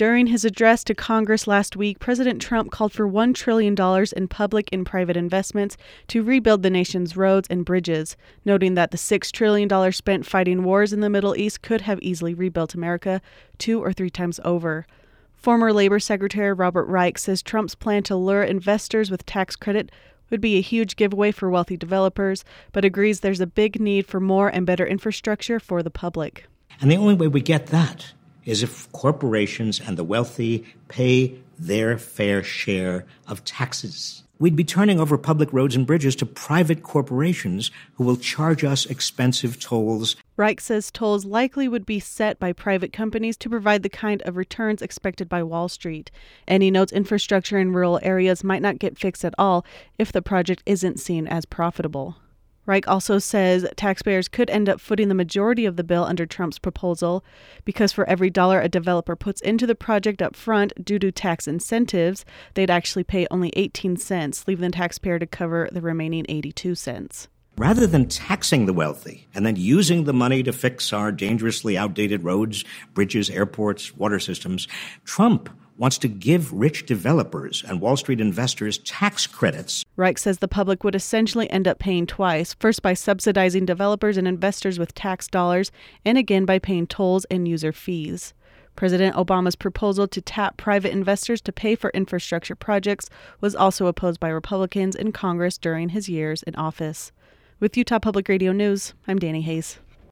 During his address to Congress last week, President Trump called for $1 trillion in public and private investments to rebuild the nation's roads and bridges, noting that the $6 trillion spent fighting wars in the Middle East could have easily rebuilt America 2 or 3 times over. Former Labor Secretary Robert Reich says Trump's plan to lure investors with tax credit would be a huge giveaway for wealthy developers, but agrees there's a big need for more and better infrastructure for the public. And the only way we get that is if corporations and the wealthy pay their fair share of taxes. We'd be turning over public roads and bridges to private corporations who will charge us expensive tolls. Reich says tolls likely would be set by private companies to provide the kind of returns expected by Wall Street. And he notes infrastructure in rural areas might not get fixed at all if the project isn't seen as profitable. Reich also says taxpayers could end up footing the majority of the bill under Trump's proposal because for every dollar a developer puts into the project up front due to tax incentives, they'd actually pay only 18 cents, leaving the taxpayer to cover the remaining 82 cents. Rather than taxing the wealthy and then using the money to fix our dangerously outdated roads, bridges, airports, water systems, Trump wants to give rich developers and Wall Street investors tax credits. Reich says the public would essentially end up paying twice, first by subsidizing developers and investors with tax dollars, and again by paying tolls and user fees. President Obama's proposal to tap private investors to pay for infrastructure projects was also opposed by Republicans in Congress during his years in office. With Utah Public Radio News, I'm Danny Hayes.